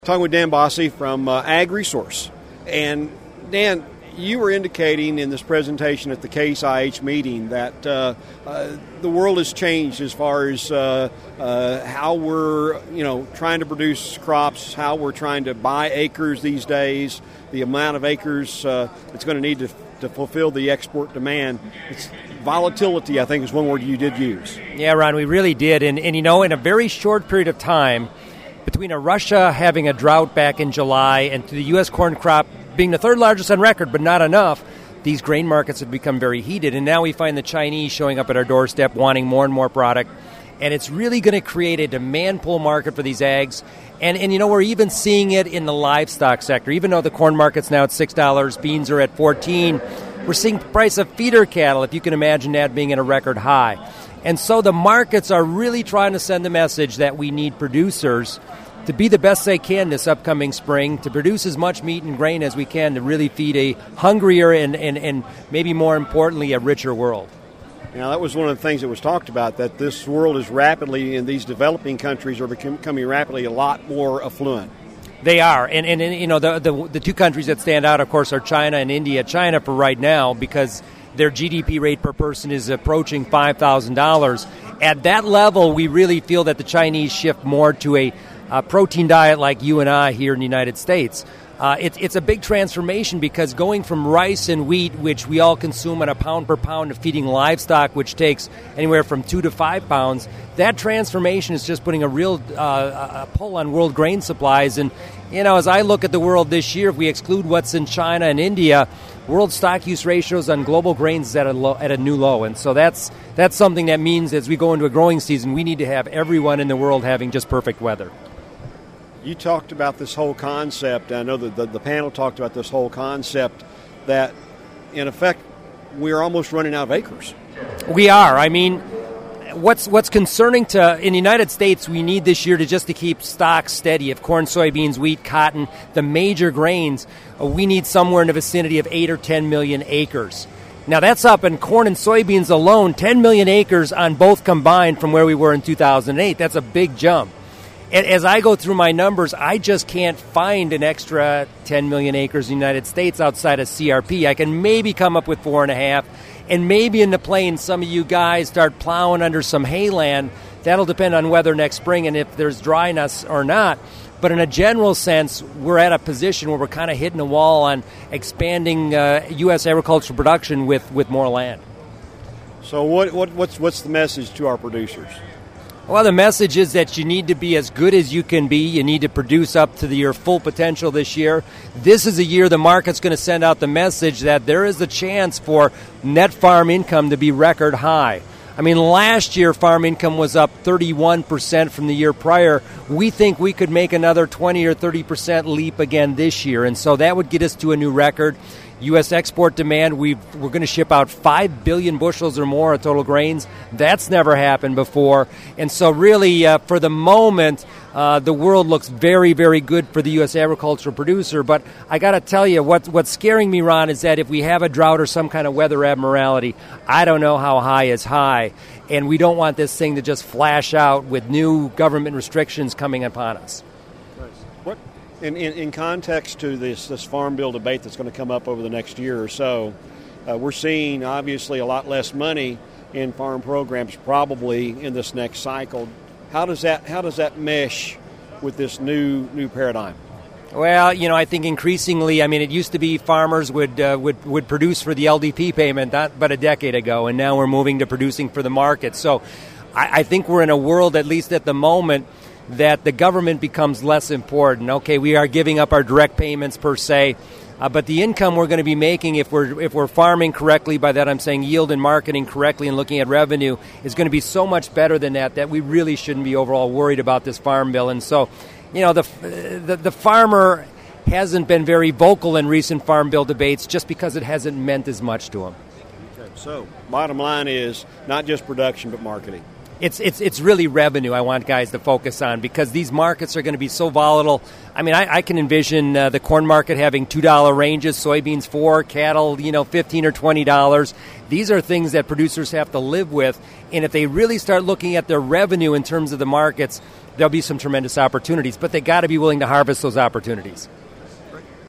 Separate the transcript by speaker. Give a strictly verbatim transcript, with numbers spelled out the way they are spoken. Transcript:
Speaker 1: Talking with Dan Bosse from uh, Ag Resource. And Dan, you were indicating in this presentation at the Case I H meeting that uh, uh, the world has changed as far as uh, uh, how we're, you know, trying to produce crops, how we're trying to buy acres these days, the amount of acres uh, it's going to need to, to fulfill the export demand. It's volatility, I think, is one word you did use.
Speaker 2: Yeah, Ron, we really did. And, and you know, in a very short period of time, between a Russia having a drought back in July and to the U S corn crop being the third largest on record, but not enough, these grain markets have become very heated. And now we find the Chinese showing up at our doorstep wanting more and more product. And it's really going to create a demand pull market for these ags. And, and you know, we're even seeing it in the livestock sector. Even though the corn market's now at six dollars, beans are at fourteen dollars, we're seeing the price of feeder cattle, if you can imagine that, being at a record high. And so the markets are really trying to send the message that we need producers to be the best they can this upcoming spring, to produce as much meat and grain as we can to really feed a hungrier and, and, and maybe more importantly, a richer world.
Speaker 1: Now, that was one of the things that was talked about, that this world is rapidly, in these developing countries, are becoming rapidly a lot more affluent.
Speaker 2: They are. And, and, and you know, the, the the two countries that stand out, of course, are China and India. China for right now, because their G D P rate per person is approaching five thousand dollars. At that level, we really feel that the Chinese shift more to a uh, protein diet like you and I here in the United States. Uh, it, it's a big transformation, because going from rice and wheat, which we all consume on a pound per pound, to feeding livestock, which takes anywhere from two to five pounds, that transformation is just putting a real uh, a pull on world grain supplies. And, you know, as I look at the world this year, if we exclude what's in China and India, world stock use ratios on global grains is at a low, at a new low. And so that's that's something that means as we go into a growing season, we need to have everyone in the world having just perfect weather.
Speaker 1: You talked about this whole concept. I know that the, the panel talked about this whole concept that, in effect, we're almost running out of acres.
Speaker 2: We are. I mean, what's what's concerning to in the United States, we need this year to just to keep stocks steady of corn, soybeans, wheat, cotton, the major grains. Uh, we need somewhere in the vicinity of eight or ten million acres. Now, that's up in corn and soybeans alone, ten million acres on both combined from where we were in two thousand eight. That's a big jump. As I go through my numbers, I just can't find an extra ten million acres in the United States outside of C R P. I can maybe come up with four and a half, and maybe in the plains some of you guys start plowing under some hayland. That'll depend on weather next spring and if there's dryness or not. But in a general sense, we're at a position where we're kind of hitting a wall on expanding uh, U S agricultural production with, with more land.
Speaker 1: So what, what what's what's the message to our producers?
Speaker 2: Well, the message is that you need to be as good as you can be. You need to produce up to the, your full potential this year. This is a year the market's going to send out the message that there is a chance for net farm income to be record high. I mean, last year farm income was up thirty-one percent from the year prior. We think we could make another twenty or thirty percent leap again this year, and so that would get us to a new record. U S export demand, we've, we're going to ship out five billion bushels or more of total grains. That's never happened before. And so really, uh, for the moment, uh, the world looks very, very good for the U S agricultural producer. But I got to tell you, what, what's scaring me, Ron, is that if we have a drought or some kind of weather abnormality, I don't know how high is high. And we don't want this thing to just flash out with new government restrictions coming upon us.
Speaker 1: What? In, in, in context to this, this farm bill debate that's going to come up over the next year or so, uh, we're seeing obviously a lot less money in farm programs probably in this next cycle. How does that how does that mesh with this new new paradigm?
Speaker 2: Well, you know, I think increasingly, I mean, it used to be farmers would uh, would would produce for the L D P payment, not but a decade ago, and now we're moving to producing for the market. So I, I think we're in a world, at least at the moment, that the government becomes less important. Okay, we are giving up our direct payments per se, uh, but the income we're going to be making if we're if we're farming correctly, by that I'm saying yield and marketing correctly and looking at revenue, is going to be so much better than that that we really shouldn't be overall worried about this farm bill. And so, you know, the the, the farmer hasn't been very vocal in recent farm bill debates just because it hasn't meant as much to him.
Speaker 1: Okay, so bottom line is not just production but marketing.
Speaker 2: It's it's it's really revenue I want guys to focus on, because these markets are going to be so volatile. I mean, I, I can envision uh, the corn market having two dollar ranges, soybeans four, cattle, you know, fifteen or twenty dollars. These are things that producers have to live with, and if they really start looking at their revenue in terms of the markets, there'll be some tremendous opportunities. But they got to be willing to harvest those opportunities.